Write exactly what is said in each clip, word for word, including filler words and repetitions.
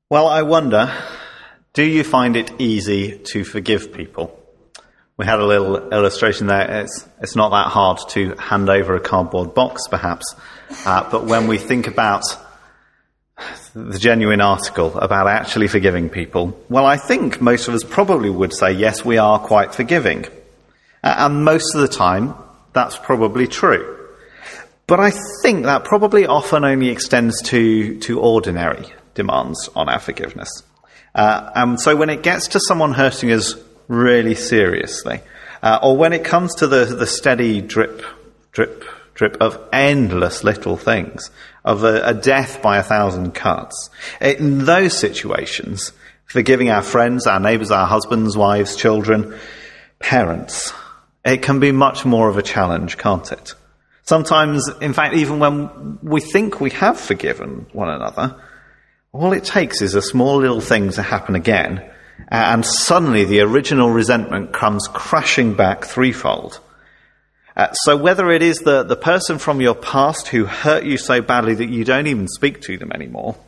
Well, I wonder, do you find it easy to forgive people? We had a little illustration there. It's, it's not that hard to hand over a cardboard box, perhaps. Uh, but when we think about the genuine article about actually forgiving people, well, I think most of us probably would say, yes, we are quite forgiving. Uh, and most of the time, that's probably true. But I think that probably often only extends to, to ordinary demands on our forgiveness. Uh, and so when it gets to someone hurting us really seriously, uh, or when it comes to the, the steady drip, drip, drip of endless little things, of a, a death by a thousand cuts, in those situations, forgiving our friends, our neighbours, our husbands, wives, children, parents, it can be much more of a challenge, can't it? Sometimes, in fact, even when we think we have forgiven one another, all it takes is a small little thing to happen again, and suddenly the original resentment comes crashing back threefold. Uh, so whether it is the, the person from your past who hurt you so badly that you don't even speak to them anymore,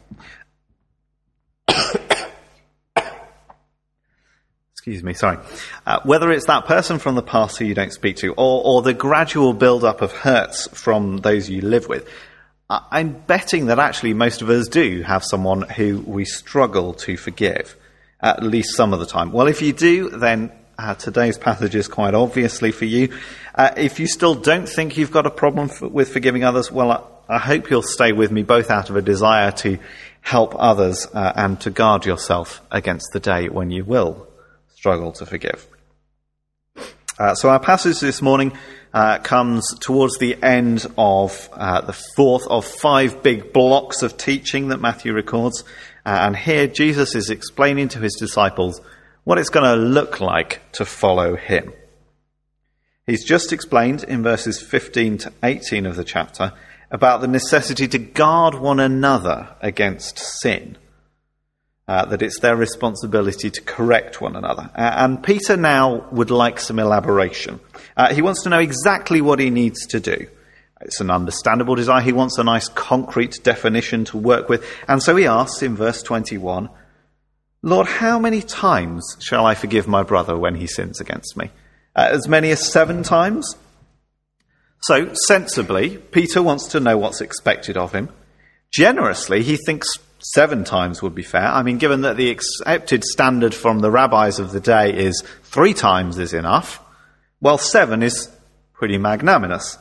excuse me, sorry, uh, whether it's that person from the past who you don't speak to, or, or the gradual build-up of hurts from those you live with, I'm betting that actually most of us do have someone who we struggle to forgive, at least some of the time. Well, if you do, then uh, today's passage is quite obviously for you. Uh, if you still don't think you've got a problem f- with forgiving others, well, I, I hope you'll stay with me, both out of a desire to help others uh, and to guard yourself against the day when you will struggle to forgive. Uh, so our passage this morning uh, comes towards the end of uh, the fourth of five big blocks of teaching that Matthew records. Uh, and here Jesus is explaining to his disciples what it's going to look like to follow him. He's just explained in verses fifteen to eighteen of the chapter about the necessity to guard one another against sin. Uh, that it's their responsibility to correct one another. Uh, and Peter now would like some elaboration. Uh, he wants to know exactly what he needs to do. It's an understandable desire. He wants a nice concrete definition to work with. And so he asks in verse twenty-one, Lord, how many times shall I forgive my brother when he sins against me? Uh, as many as seven times? So, sensibly, Peter wants to know what's expected of him. Generously, he thinks seven times would be fair. I mean, given that the accepted standard from the rabbis of the day is three times is enough, well, seven is pretty magnanimous.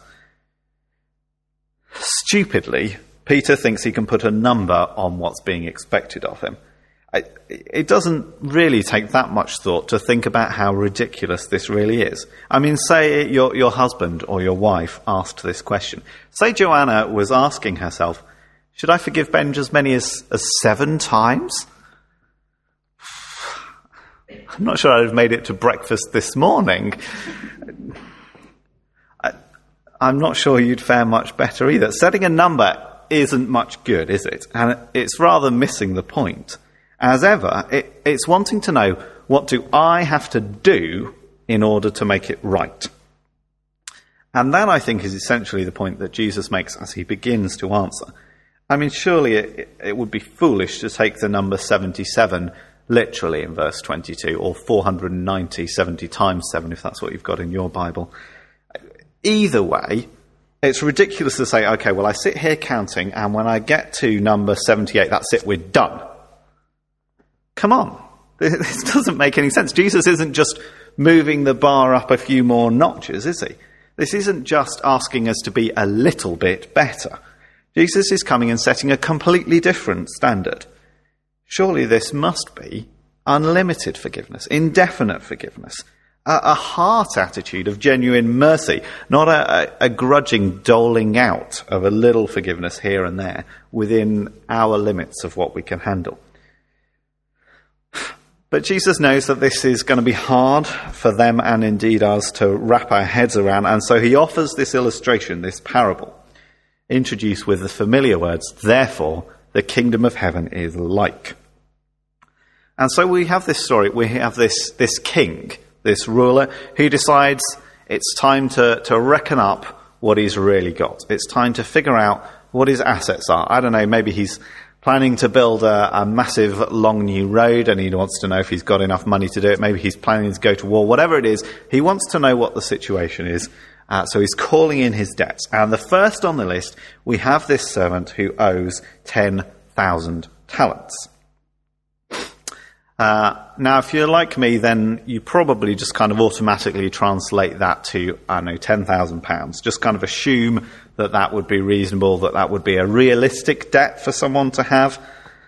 Stupidly, Peter thinks he can put a number on what's being expected of him. It doesn't really take that much thought to think about how ridiculous this really is. I mean, say your, your husband or your wife asked this question. Say Joanna was asking herself, should I forgive Ben as many as, as seven times? I'm not sure I'd have made it to breakfast this morning. I, I'm not sure you'd fare much better either. Setting a number isn't much good, is it? And it's rather missing the point. As ever, it, it's wanting to know, what do I have to do in order to make it right? And that, I think, is essentially the point that Jesus makes as he begins to answer. I mean, surely it, it would be foolish to take the number seventy-seven literally in verse twenty-two, or four hundred ninety, seventy times seven, if that's what you've got in your Bible. Either way, it's ridiculous to say, okay, well, I sit here counting, and when I get to number seventy-eight, that's it, we're done. Come on. This doesn't make any sense. Jesus isn't just moving the bar up a few more notches, is he? This isn't just asking us to be a little bit better. Jesus is coming and setting a completely different standard. Surely this must be unlimited forgiveness, indefinite forgiveness, a, a heart attitude of genuine mercy, not a, a, a grudging doling out of a little forgiveness here and there within our limits of what we can handle. But Jesus knows that this is going to be hard for them and indeed us to wrap our heads around, and so he offers this illustration, this parable, introduced with the familiar words, therefore, the kingdom of heaven is like. And so we have this story, we have this, this king, this ruler, who decides it's time to, to reckon up what he's really got. It's time to figure out what his assets are. I don't know, maybe he's planning to build a, a massive, long new road, and he wants to know if he's got enough money to do it. Maybe he's planning to go to war. Whatever it is, he wants to know what the situation is. Uh, so he's calling in his debts. And the first on the list, we have this servant who owes ten thousand talents. Uh, now, if you're like me, then you probably just kind of automatically translate that to, I don't know, ten thousand pounds. Just kind of assume that that would be reasonable, that that would be a realistic debt for someone to have.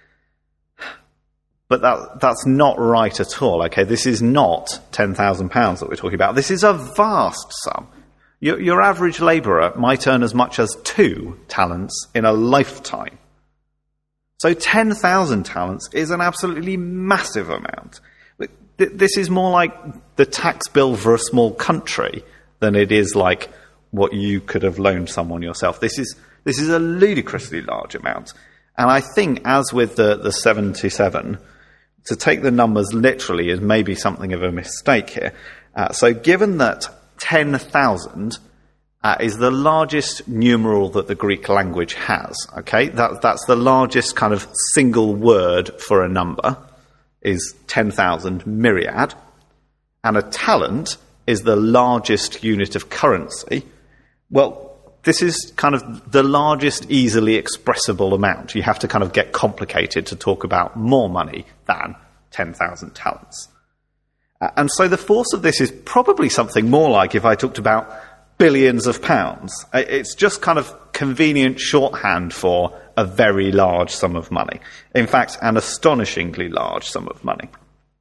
But that, that's not right at all, okay? This is not ten thousand pounds that we're talking about. This is a vast sum. Your, your average labourer might earn as much as two talents in a lifetime. So ten thousand talents is an absolutely massive amount. This is more like the tax bill for a small country than it is like what you could have loaned someone yourself. This is this is a ludicrously large amount. And I think, as with the, the seventy-seven, to take the numbers literally is maybe something of a mistake here. Uh, so given that ten thousand Uh, is the largest numeral that the Greek language has, okay? That, that's the largest kind of single word for a number, is ten thousand myriad. And a talent is the largest unit of currency. Well, this is kind of the largest easily expressible amount. You have to kind of get complicated to talk about more money than ten thousand talents. Uh, and so the force of this is probably something more like if I talked about billions of pounds. It's just kind of convenient shorthand for a very large sum of money. In fact, an astonishingly large sum of money.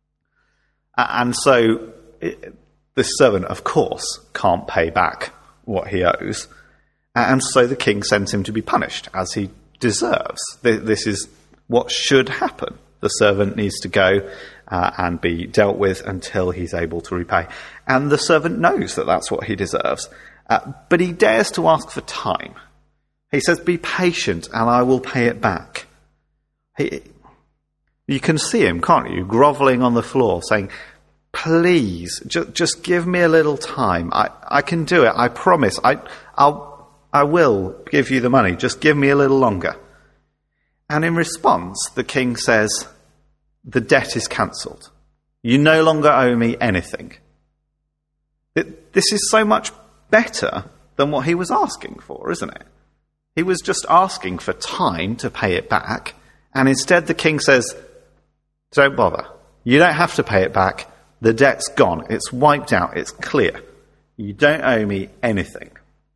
And so it, this servant, of course, can't pay back what he owes. And so the king sends him to be punished, as he deserves. This is what should happen. The servant needs to go uh, and be dealt with until he's able to repay. And the servant knows that that's what he deserves. Uh, but he dares to ask for time. He says, "Be patient and I will pay it back." He, you can see him, can't you, grovelling on the floor, saying, "Please, ju- just give me a little time. I, I can do it. I promise. I, I'll, I will give you the money. Just give me a little longer." And in response, the king says, "The debt is cancelled. You no longer owe me anything." It, this is so much better than what he was asking for, isn't it? He was just asking for time to pay it back, and instead the king says, "Don't bother. You don't have to pay it back. The debt's gone. It's wiped out. It's clear. You don't owe me anything."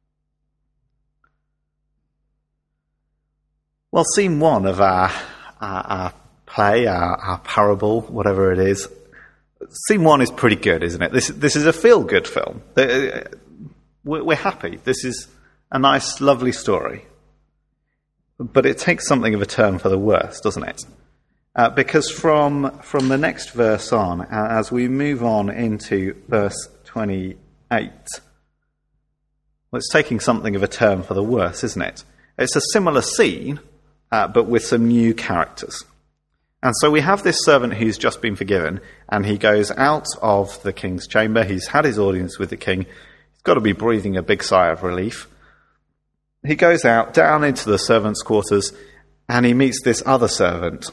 Well, scene one of our, our, our play, our, our parable, whatever it is, scene one is pretty good, isn't it? This, this is a feel-good film. We're happy. This is a nice, lovely story. But it takes something of a turn for the worse, doesn't it? Uh, because from from the next verse on, as we move on into verse twenty-eight, well, it's taking something of a turn for the worse, isn't it? It's a similar scene, uh, but with some new characters. And so we have this servant who's just been forgiven, and he goes out of the king's chamber. He's had his audience with the king. Got to be breathing a big sigh of relief. He goes out, down into the servants' quarters, and he meets this other servant.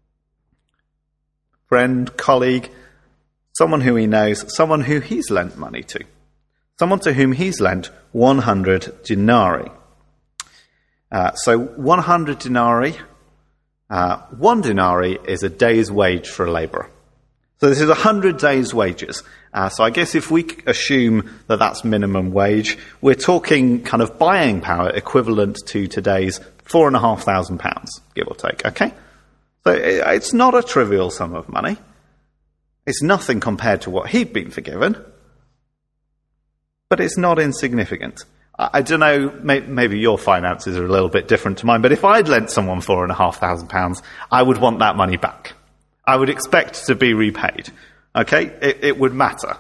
Friend, colleague, someone who he knows, someone who he's lent money to. Someone to whom he's lent one hundred denarii. Uh, so one hundred denarii, uh, one denarii is a day's wage for a labourer. So this is one hundred days' wages. Uh, so I guess if we assume that that's minimum wage, we're talking kind of buying power equivalent to today's four and a half thousand pounds, give or take, okay? So it, it's not a trivial sum of money. It's nothing compared to what he'd been forgiven, but it's not insignificant. I, I don't know, may, maybe your finances are a little bit different to mine, but if I'd lent someone four and a half thousand pounds, I would want that money back. I would expect to be repaid. Okay? It, it would matter.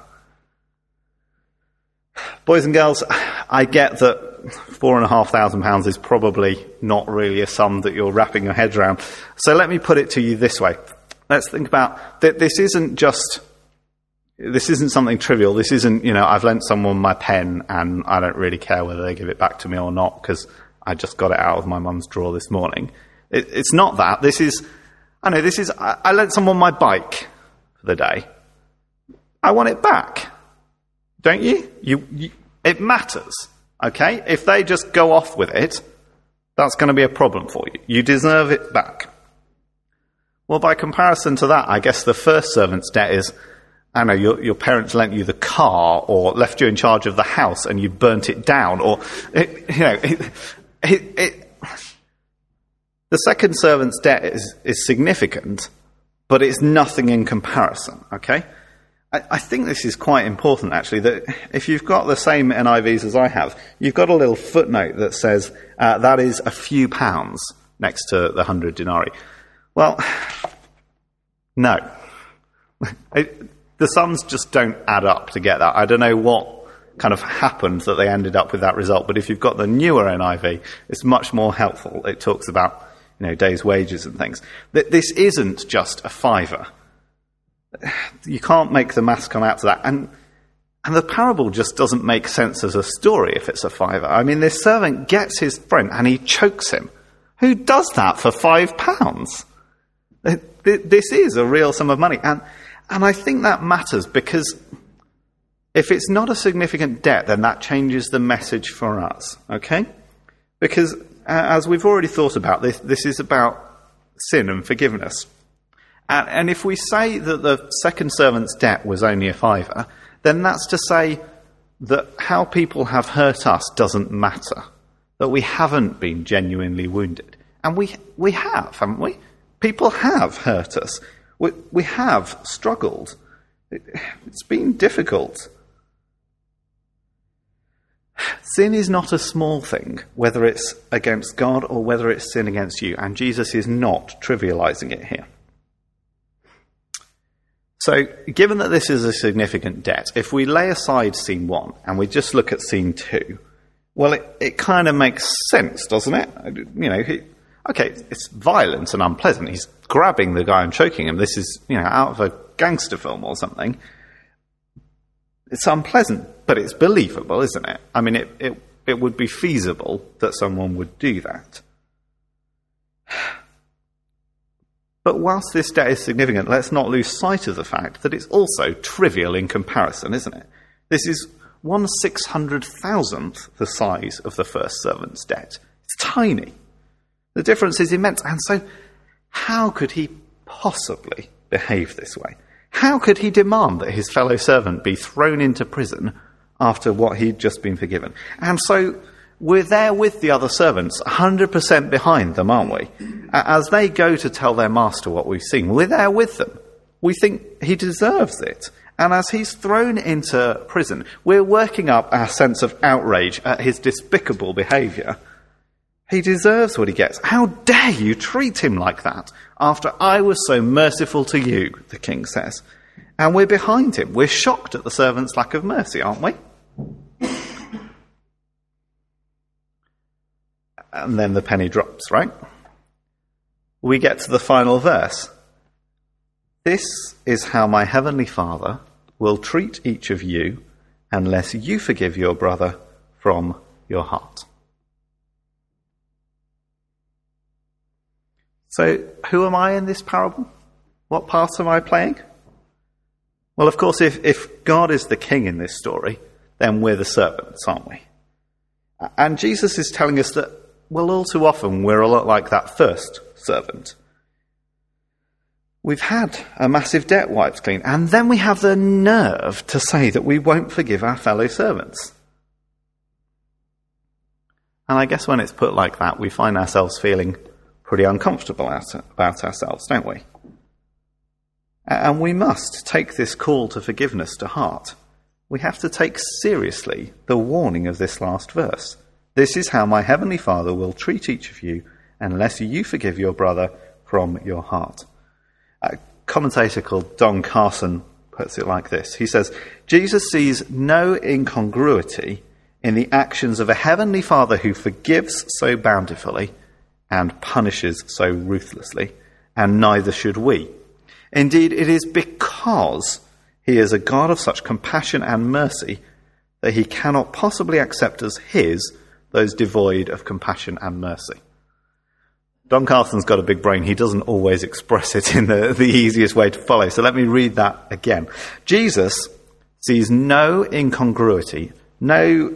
Boys and girls, I get that four and a half thousand pounds is probably not really a sum that you're wrapping your head around. So let me put it to you this way. Let's think about that. This isn't just, this isn't something trivial. This isn't, you know, I've lent someone my pen and I don't really care whether they give it back to me or not because I just got it out of my mum's drawer this morning. It, it's not that. This is, I know, this is, I, I lent someone my bike for the day. I want it back. Don't you? You, you? It matters, okay? If they just go off with it, that's going to be a problem for you. You deserve it back. Well, by comparison to that, I guess the first servant's debt is, I know, your, your parents lent you the car or left you in charge of the house and you burnt it down, or, it, you know, it, it, it, the second servant's debt is, is significant, but it's nothing in comparison, okay? I, I think this is quite important, actually, that if you've got the same N I Vs as I have, you've got a little footnote that says uh, that is a few pounds next to the hundred denarii. Well, no. It, the sums just don't add up to get that. I don't know what kind of happened that they ended up with that result, but if you've got the newer N I V, it's much more helpful. It talks about, you know, days' wages and things. This isn't just a fiver. You can't make the maths come out to that. And and the parable just doesn't make sense as a story if it's a fiver. I mean, this servant gets his friend and he chokes him. Who does that for five pounds? This is a real sum of money. And, and I think that matters because if it's not a significant debt, then that changes the message for us, okay? Because uh, as we've already thought about, this, this is about sin and forgiveness. And, and if we say that the second servant's debt was only a fiver, then that's to say that how people have hurt us doesn't matter, that we haven't been genuinely wounded. And we we have, haven't we? People have hurt us. We, we have struggled. It, it's been difficult. Sin is not a small thing, whether it's against God or whether it's sin against you, and Jesus is not trivializing it here. So, given that this is a significant debt, if we lay aside scene one and we just look at scene two, well, it, it kind of makes sense, doesn't it? You know, he, okay, it's violent and unpleasant. He's grabbing the guy and choking him. This is, you know, out of a gangster film or something. It's unpleasant, but it's believable, isn't it? I mean, it, it, it would be feasible that someone would do that. But whilst this debt is significant, let's not lose sight of the fact that it's also trivial in comparison, isn't it? This is one six hundred thousandth the size of the first servant's debt. It's tiny. The difference is immense. And so, how could he possibly behave this way? How could he demand that his fellow servant be thrown into prison after what he'd just been forgiven? And so, we're there with the other servants, one hundred percent behind them, aren't we? As they go to tell their master what we've seen, we're there with them. We think he deserves it. And as he's thrown into prison, we're working up our sense of outrage at his despicable behaviour. He deserves what he gets. How dare you treat him like that after I was so merciful to you, the king says. And we're behind him. We're shocked at the servant's lack of mercy, aren't we? And then the penny drops, right? We get to the final verse. This is how my heavenly Father will treat each of you unless you forgive your brother from your heart. So, who am I in this parable? What part am I playing? Well, of course, if, if God is the king in this story, then we're the servants, aren't we? And Jesus is telling us that, well, all too often we're a lot like that first servant. We've had a massive debt wiped clean, and then we have the nerve to say that we won't forgive our fellow servants. And I guess when it's put like that, we find ourselves feeling pretty uncomfortable about ourselves, don't we? And we must take this call to forgiveness to heart. We have to take seriously the warning of this last verse. This is how my heavenly Father will treat each of you unless you forgive your brother from your heart. A commentator called Don Carson puts it like this. He says, Jesus sees no incongruity in the actions of a heavenly Father who forgives so bountifully and punishes so ruthlessly, and neither should we. Indeed, it is because he is a God of such compassion and mercy that he cannot possibly accept as his those devoid of compassion and mercy. Don Carson's got a big brain. He doesn't always express it in the, the easiest way to follow. So let me read that again. Jesus sees no incongruity, no,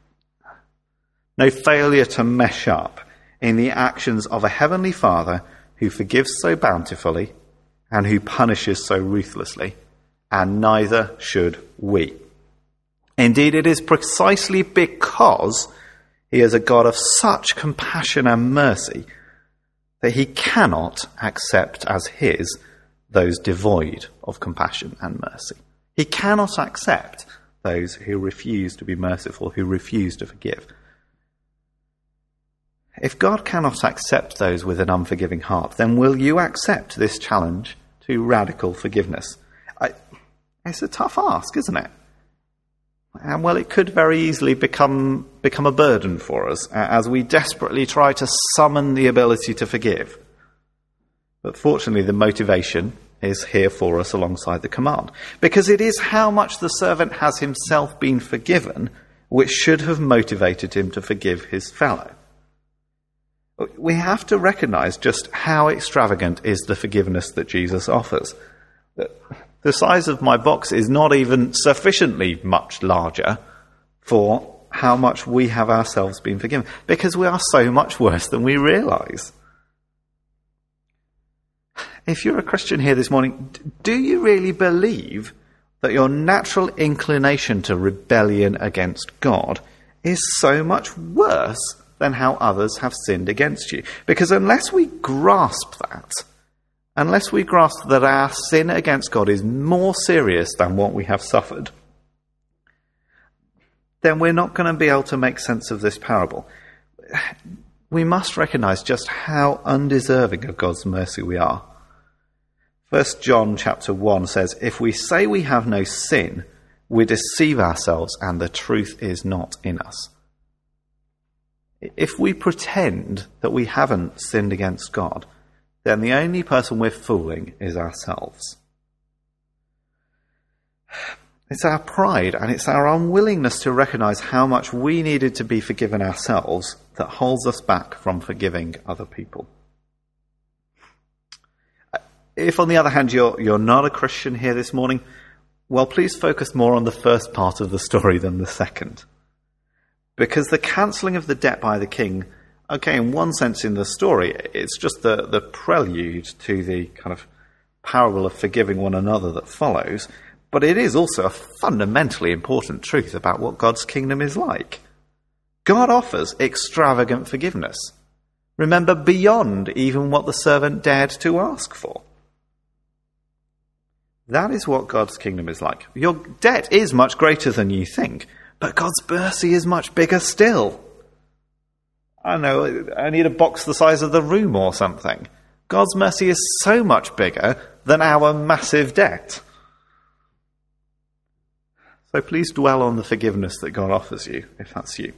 no failure to mesh up in the actions of a heavenly Father who forgives so bountifully and who punishes so ruthlessly, and neither should we. Indeed, it is precisely because he is a God of such compassion and mercy that he cannot accept as his those devoid of compassion and mercy. He cannot accept those who refuse to be merciful, who refuse to forgive. If God cannot accept those with an unforgiving heart, then will you accept this challenge to radical forgiveness? I, it's a tough ask, isn't it? And well, it could very easily become become a burden for us as we desperately try to summon the ability to forgive. But fortunately, the motivation is here for us alongside the command, because it is how much the servant has himself been forgiven which should have motivated him to forgive his fellow. We have to recognize just how extravagant is the forgiveness that Jesus offers. The size of my box is not even sufficiently much larger for how much we have ourselves been forgiven, because we are so much worse than we realize. If you're a Christian here this morning, do you really believe that your natural inclination to rebellion against God is so much worse than how others have sinned against you? Because unless we grasp that, Unless we grasp that our sin against God is more serious than what we have suffered, then we're not going to be able to make sense of this parable. We must recognize just how undeserving of God's mercy we are. First John chapter one says, if we say we have no sin, we deceive ourselves and the truth is not in us. If we pretend that we haven't sinned against God, then the only person we're fooling is ourselves. It's our pride and it's our unwillingness to recognize how much we needed to be forgiven ourselves that holds us back from forgiving other people. If, on the other hand, you're, you're not a Christian here this morning, well, please focus more on the first part of the story than the second. Because the cancelling of the debt by the king, okay, in one sense in the story, it's just the, the prelude to the kind of parable of forgiving one another that follows, but it is also a fundamentally important truth about what God's kingdom is like. God offers extravagant forgiveness. Remember, beyond even what the servant dared to ask for. That is what God's kingdom is like. Your debt is much greater than you think, but God's mercy is much bigger still. I don't know, I need a box the size of the room or something. God's mercy is so much bigger than our massive debt. So please dwell on the forgiveness that God offers you, if that's you.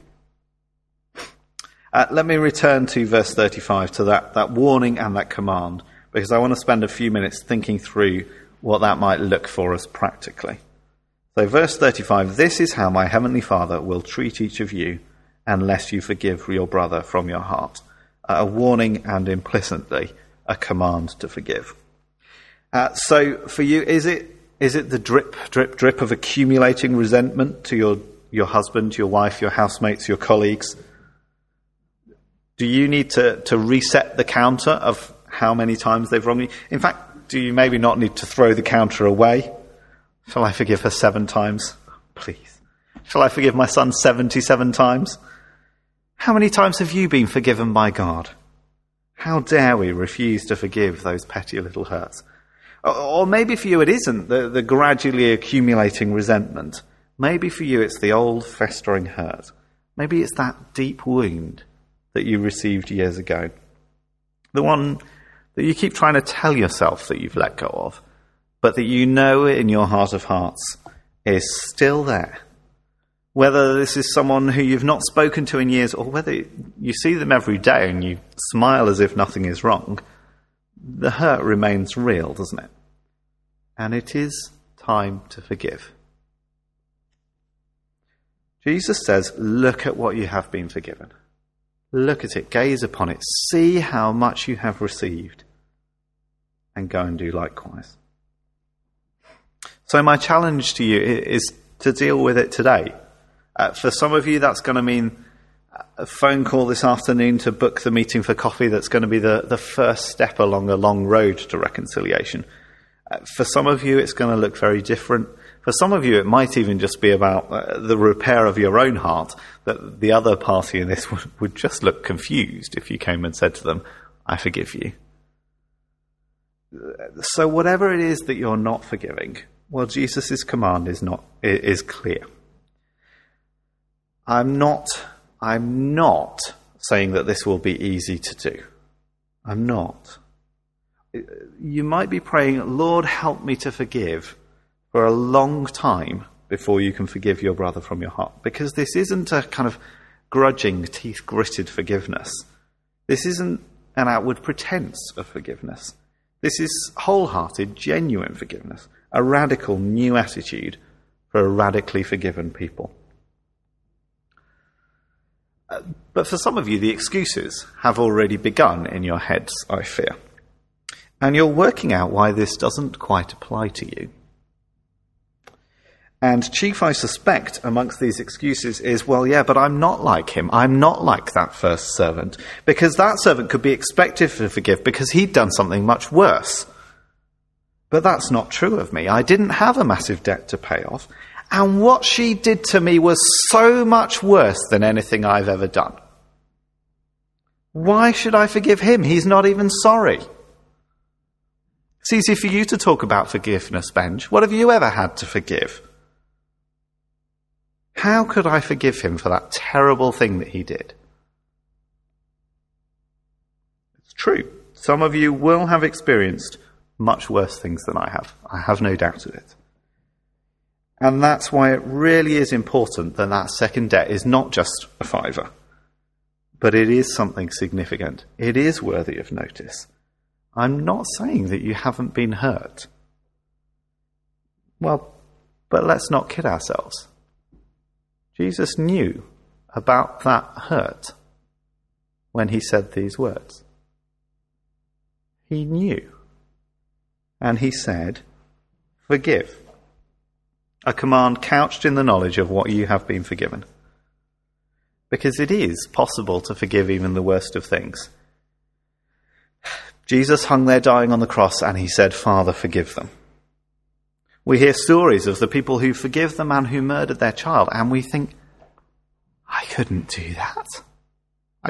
Uh, let me return to verse thirty-five, to that, that warning and that command, because I want to spend a few minutes thinking through what that might look for us practically. So verse thirty-five, this is how my heavenly Father will treat each of you unless you forgive your brother from your heart. Uh, a warning and implicitly a command to forgive. Uh, so for you, is it is it the drip, drip, drip of accumulating resentment to your, your husband, your wife, your housemates, your colleagues? Do you need to, to reset the counter of how many times they've wronged you? In fact, do you maybe not need to throw the counter away? Shall I forgive her seven times? Please. Shall I forgive my son seventy-seven times? How many times have you been forgiven by God? How dare we refuse to forgive those petty little hurts? Or, or maybe for you it isn't the, the gradually accumulating resentment. Maybe for you it's the old festering hurt. Maybe it's that deep wound that you received years ago. The one that you keep trying to tell yourself that you've let go of, but that you know in your heart of hearts is still there. Whether this is someone who you've not spoken to in years, or whether you see them every day and you smile as if nothing is wrong, the hurt remains real, doesn't it? And it is time to forgive. Jesus says, look at what you have been forgiven. Look at it, gaze upon it, see how much you have received, and go and do likewise. So my challenge to you is to deal with it today. Uh, for some of you, that's going to mean a phone call this afternoon to book the meeting for coffee. That's going to be the, the first step along a long road to reconciliation. Uh, for some of you, it's going to look very different. For some of you, it might even just be about uh, the repair of your own heart, that the other party in this would, would just look confused if you came and said to them, I forgive you. So whatever it is that you're not forgiving, well, Jesus' command is not is clear. I'm not, I'm not saying that this will be easy to do. I'm not. You might be praying, Lord, help me to forgive, for a long time before you can forgive your brother from your heart. Because this isn't a kind of grudging, teeth-gritted forgiveness. This isn't an outward pretense of forgiveness. This is wholehearted, genuine forgiveness, a radical new attitude for a radically forgiven people. Uh, but for some of you, the excuses have already begun in your heads, I fear. And you're working out why this doesn't quite apply to you. And chief, I suspect, amongst these excuses is, well, yeah, but I'm not like him. I'm not like that first servant. Because that servant could be expected to forgive because he'd done something much worse. But that's not true of me. I didn't have a massive debt to pay off. And what she did to me was so much worse than anything I've ever done. Why should I forgive him? He's not even sorry. It's easy for you to talk about forgiveness, Benj. What have you ever had to forgive? How could I forgive him for that terrible thing that he did? It's true. Some of you will have experienced much worse things than I have. I have no doubt of it. And that's why it really is important that that second debt is not just a fiver, but it is something significant. It is worthy of notice. I'm not saying that you haven't been hurt. Well, but let's not kid ourselves. Jesus knew about that hurt when he said these words. He knew. And he said, forgive. A command couched in the knowledge of what you have been forgiven. Because it is possible to forgive even the worst of things. Jesus hung there dying on the cross and he said, Father, forgive them. We hear stories of the people who forgive the man who murdered their child, and we think, I couldn't do that. I,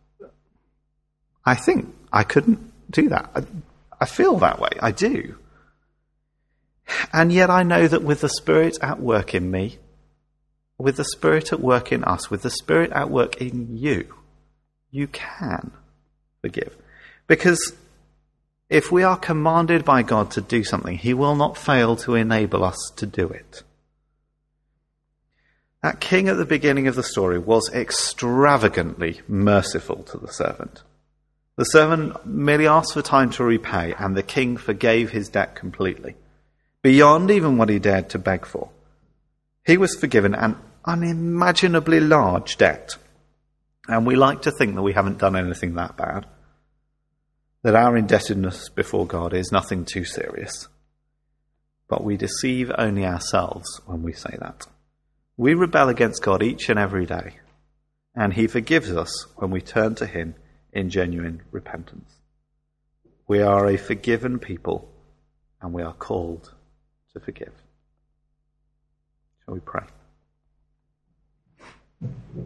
I think I couldn't do that. I, I feel that way. I do. And yet I know that with the Spirit at work in me, with the Spirit at work in us, with the Spirit at work in you, you can forgive. Because if we are commanded by God to do something, he will not fail to enable us to do it. That king at the beginning of the story was extravagantly merciful to the servant. The servant merely asked for time to repay, and the king forgave his debt completely, beyond even what he dared to beg for. He was forgiven an unimaginably large debt, and we like to think that we haven't done anything that bad, that our indebtedness before God is nothing too serious. But we deceive only ourselves when we say that. We rebel against God each and every day, and he forgives us when we turn to him in genuine repentance. We are a forgiven people, and we are called to forgive. Shall we pray?